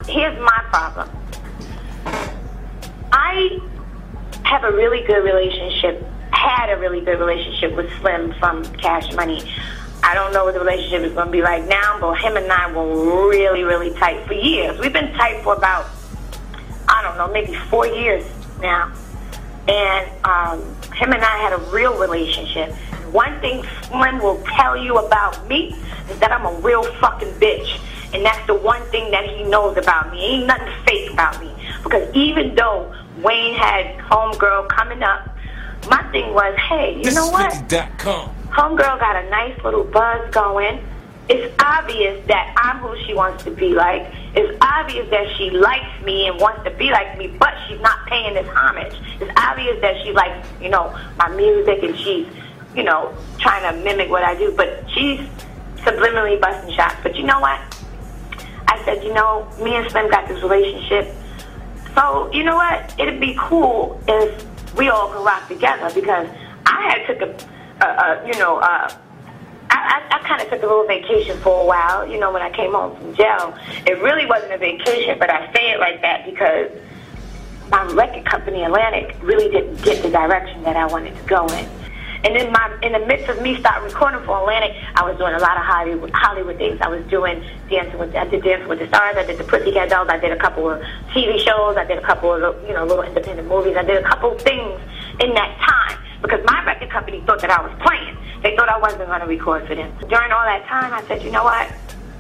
here's my problem. I have a really good relationship, had a really good relationship with Slim from Cash Money. I don't know what the relationship is going to be like now, but him and I were really, really tight for years. We've been tight for about, I don't know, maybe 4 years now. And him and I had a real relationship. One thing Slim will tell you about me is that I'm a real fucking bitch. And that's the one thing that he knows about me. Ain't nothing fake about me. Because even though Wayne had Homegirl coming up, my thing was, hey, you know what? Homegirl got a nice little buzz going. It's obvious that I'm who she wants to be like. It's obvious that she likes me and wants to be like me, but she's not paying this homage. It's obvious that she likes, you know, my music and she's, you know, trying to mimic what I do, but she's subliminally busting shots. But you know what? I said, you know, me and Slim got this relationship. So, you know what? It'd be cool if we all could rock together, because I had took I kind of took a little vacation for a while, you know, when I came home from jail. It really wasn't a vacation, but I say it like that because my record company, Atlantic, really didn't get the direction that I wanted to go in. And in the midst of me starting recording for Atlantic, I was doing a lot of Hollywood things. I was doing I did Dancing with the Stars, I did the Pussycat Dolls, I did a couple of TV shows, I did a couple of, you know, little independent movies. I did a couple of things in that time because my record company thought that I was playing. They thought I wasn't going to record for them. During all that time, I said, you know what?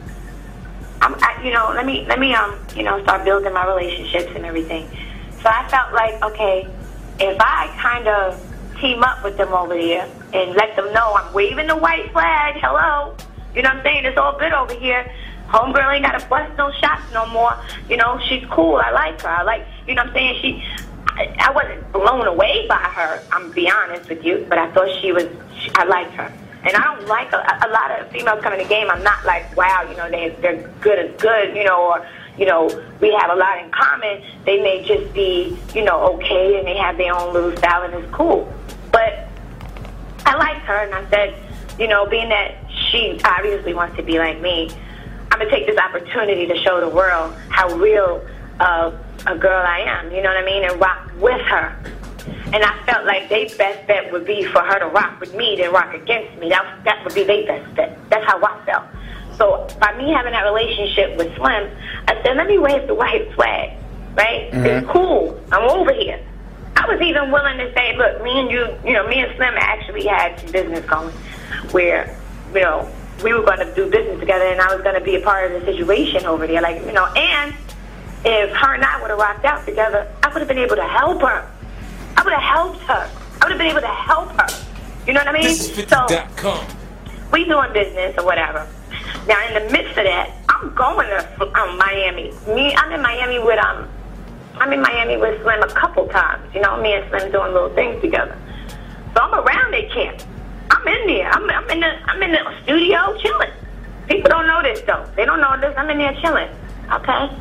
Let me start building my relationships and everything. So I felt like, okay, if I kind of team up with them over there and let them know I'm waving the white flag, hello, you know what I'm saying? It's all good over here. Homegirl ain't got to bust no shots no more. You know, she's cool. I like her. You know what I'm saying? I wasn't blown away by her, I'm going to be honest with you, but I thought I liked her. And I don't like a lot of females coming to the game. I'm not like, wow, you know, they're good as good, you know, or, you know, we have a lot in common. They may just be, you know, okay, and they have their own little style, and it's cool. But I liked her, and I said, you know, being that she obviously wants to be like me, I'm going to take this opportunity to show the world how real a girl I am, you know what I mean, and rock with her. And I felt like their best bet would be for her to rock with me than rock against me. That would be their best bet. That's how I felt. So by me having that relationship with Slim, I said, let me wave the white flag, right? Mm-hmm. It's cool. I'm over here. I was even willing to say, look, me and Slim actually had some business going where, you know, we were going to do business together, and I was going to be a part of the situation over there. Like, you know, and if her and I would have rocked out together, I would have been able to help her. I would have helped her. I would have been able to help her. You know what I mean? So we doing business or whatever. Now, in the midst of that, I'm going to Miami. I'm in Miami with Slim a couple times. You know, me and Slim doing little things together. So I'm around their camp. I'm in there. I'm in the studio chilling. People don't know this though. They don't know this. I'm in there chilling. Okay.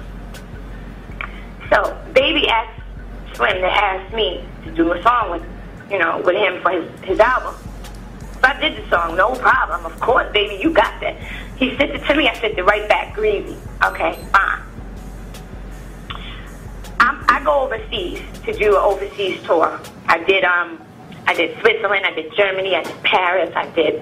So Baby asked Slim to ask me to do a song with him for his album. So I did the song, no problem. Of course, baby, you got that. He sent it to me. I sent it right back, greasy. Okay, fine. I go overseas to do an overseas tour. I did Switzerland, I did Germany, I did Paris, I did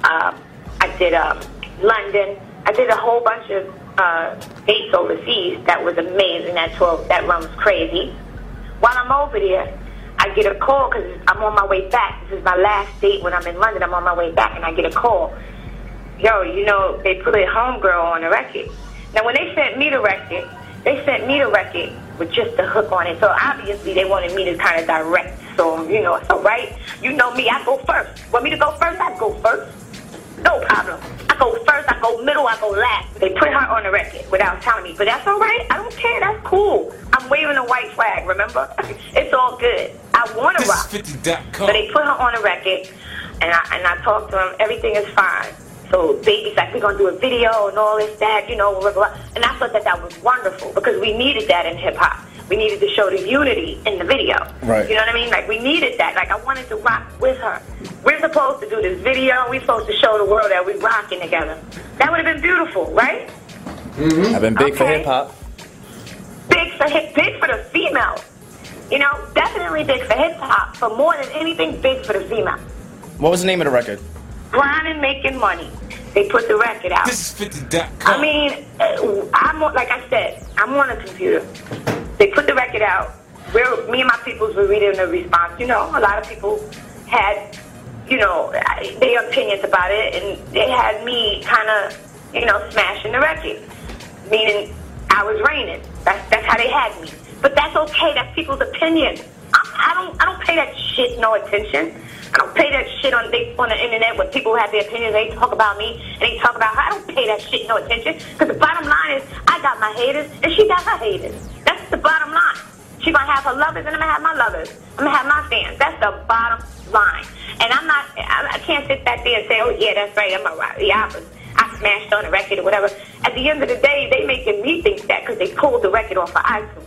London. I did a whole bunch of dates overseas. That was amazing. That tour, that run was crazy. While I'm over there, I get a call because I'm on my way back. This is my last date when I'm in London. I'm on my way back, and I get a call. Yo, you know, they put a Homegirl on the record. Now, when they sent me the record with just the hook on it. So obviously they wanted me to kind of direct. So, you know, so right, you know me, I go first. Want me to go first? I go first. No problem. I go first, I go middle, I go last. They put her on the record without telling me. But that's all right. I don't care. That's cool. I'm waving a white flag, remember? It's all good. I want to rock. So they put her on the record, and I talked to them. Everything is fine. So Baby's like, we're going to do a video and all this, that, you know, blah, blah, blah. And I thought that was wonderful because we needed that in hip-hop. We needed to show the unity in the video. Right. You know what I mean? Like, we needed that. Like, I wanted to rock with her. We're supposed to do this video. We're supposed to show the world that we're rocking together. That would have been beautiful, right? Mm-hmm. I've been big for hip-hop. a hit big for the female. You know, definitely big for hip hop, but more than anything, big for the female. What was the name of the record? Grinding, Making Money. They put the record out. This is 50.com. I mean, like I said, I'm on a computer. They put the record out. Me and my peoples were reading the response. You know, a lot of people had, you know, their opinions about it, and they had me kind of, you know, smashing the record. Meaning, I was raining. That's how they had me. But that's okay. That's people's opinion. I don't pay that shit no attention. I don't pay that shit on the internet when people have their opinions. They talk about me and they talk about her. I don't pay that shit no attention. Because the bottom line is, I got my haters and she got her haters. That's the bottom line. She's gonna have her lovers and I'm gonna have my lovers. I'm gonna have my fans. That's the bottom line. And I can't sit back there and say, oh yeah, that's right. I smashed on the record or whatever. At the end of the day, they making me think that because they pulled the record off of iTunes.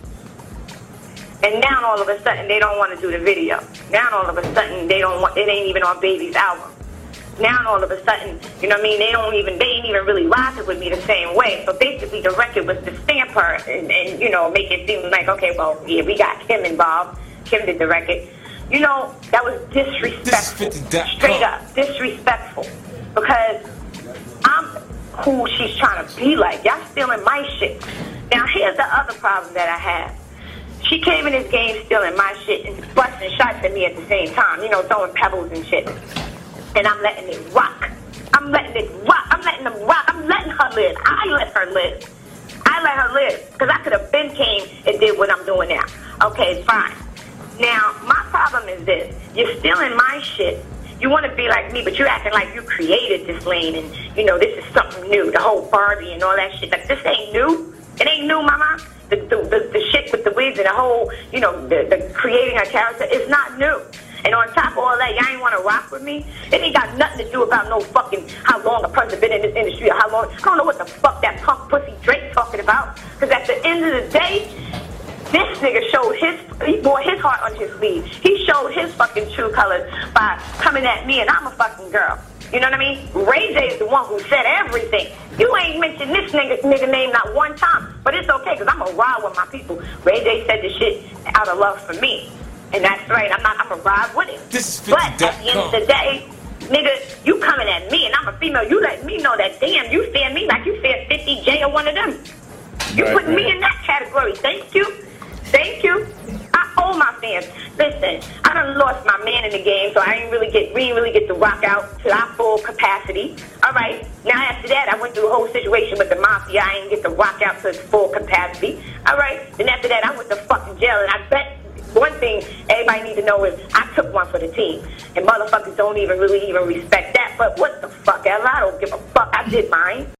And now all of a sudden they don't want to do the video. Now all of a sudden it ain't even on Baby's album. Now all of a sudden, you know what I mean, they ain't even really rocking with me the same way. So basically the record was to stamp her and you know, make it seem like, okay, well, yeah, we got Kim involved. Kim did the record. You know, that was disrespectful. Straight up, disrespectful. Because I'm who she's trying to be like. Y'all stealing my shit. Now here's the other problem that I have. She came in this game stealing my shit and busting shots at me at the same time, you know, throwing pebbles and shit. And I'm letting it rock. I'm letting it rock. I'm letting them rock. I'm letting her live. I let her live. I let her live. Because I could have been came and did what I'm doing now. Okay, fine. Now, my problem is this. You're stealing my shit. You want to be like me, but you're acting like you created this lane and, you know, this is something new. The whole Barbie and all that shit. Like, this ain't new. It ain't new, mama. The shit with the wigs and the whole, you know, the creating a character is not new. And on top of all that, y'all ain't want to rock with me. It ain't got nothing to do about no fucking how long a person been in this industry or how long. I don't know what the fuck that punk pussy Drake talking about. Because at the end of the day, this nigga showed he bore his heart on his sleeve. He showed his fucking true colors by coming at me, and I'm a fucking girl. You know what I mean? Ray J is the one who said everything. You ain't mentioned this nigga name not one time. But it's okay, because I'm going to ride with my people. Ray J said the shit out of love for me. And that's right. I'm going to ride with him. But at the end of the day, nigga, you coming at me, and I'm a female. You let me know that, damn, you fear me like you fear 50J or one of them. You putting me in that category. Thank you. Thank you. I owe my fans. Listen, I done lost my man in the game, so we didn't really get to rock out to our full capacity. All right. Now after that, I went through a whole situation with the mafia. I didn't get to rock out to its full capacity. All right. Then after that, I went to fucking jail, and I bet one thing everybody need to know is I took one for the team. And motherfuckers don't even respect that. But what the fuck, Ella? I don't give a fuck. I did mine.